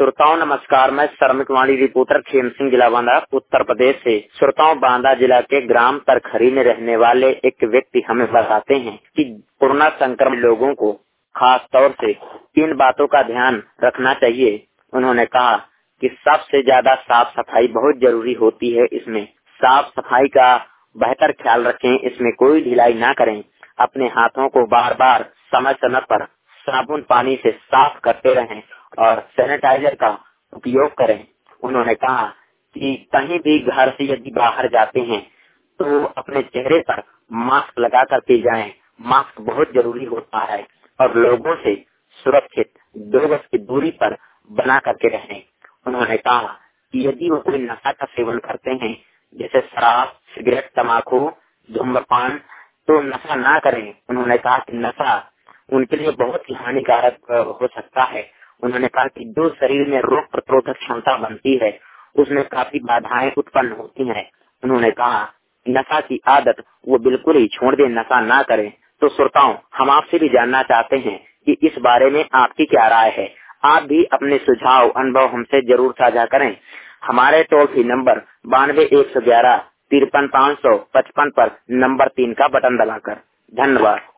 श्रोताओं नमस्कार, मैं श्रमिक वाणी रिपोर्टर खेम सिंह, जिला बांदा, उत्तर प्रदेश से। श्रोताओं, बांदा जिला के ग्राम तरखरी में रहने वाले एक व्यक्ति हमें बताते हैं कि कोरोना संक्रमित लोगों को खास तौर से किन बातों का ध्यान रखना चाहिए। उन्होंने कहा कि सबसे ज्यादा साफ सफाई बहुत जरूरी होती है। इसमें साफ सफाई का बेहतर ख्याल रखें, इसमें कोई ढिलाई ना करें। अपने हाथों को बार बार समय समय पर साबुन पानी से साफ करते रहें और सैनिटाइजर का उपयोग करें। उन्होंने कहा कि कहीं भी घर से यदि बाहर जाते हैं तो अपने चेहरे पर मास्क लगा करके जाएं। मास्क बहुत जरूरी होता है और लोगों से सुरक्षित 2 गज की दूरी पर बना करके रहें। उन्होंने कहा कि यदि वो कोई नशा का सेवन करते हैं, जैसे शराब, सिगरेट, तम्बाकू, धूम्रपान, तो नशा ना करें। उन्होंने कहा कि नशा उनके लिए बहुत ही हानिकारक हो सकता है। उन्होंने कहा कि जो शरीर में रोग प्रतिरोधक क्षमता बनती है, उसमें काफी बाधाएं उत्पन्न होती हैं। उन्होंने कहा नशा की आदत वो बिल्कुल ही छोड़ दें, नशा ना करें। तो श्रोताओं, हम आपसे भी जानना चाहते हैं कि इस बारे में आपकी क्या राय है। आप भी अपने सुझाव, अनुभव हमसे जरूर साझा करें। हमारे टोल फ्री नंबर 92 111 53 555 पर नंबर 3 का बटन दबाकर। धन्यवाद।